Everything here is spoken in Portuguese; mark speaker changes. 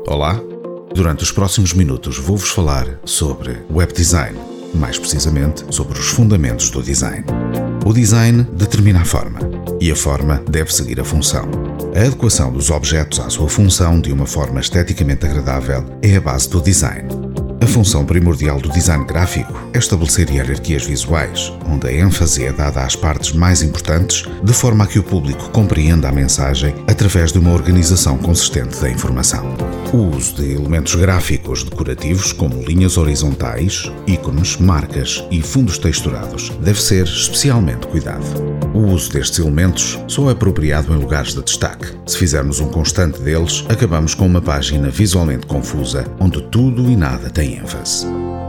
Speaker 1: Olá! Durante os próximos minutos vou-vos falar sobre web design, mais precisamente sobre os fundamentos do design. O design determina a forma, e a forma deve seguir a função. A adequação dos objetos à sua função de uma forma esteticamente agradável é a base do design. A função primordial do design gráfico é estabelecer hierarquias visuais, onde a ênfase é dada às partes mais importantes, de forma a que o público compreenda a mensagem através de uma organização consistente da informação. O uso de elementos gráficos decorativos, como linhas horizontais, ícones, marcas e fundos texturados, deve ser especialmente cuidado. O uso destes elementos só é apropriado em lugares de destaque. Se fizermos um constante deles, acabamos com uma página visualmente confusa, onde tudo e nada tem ênfase.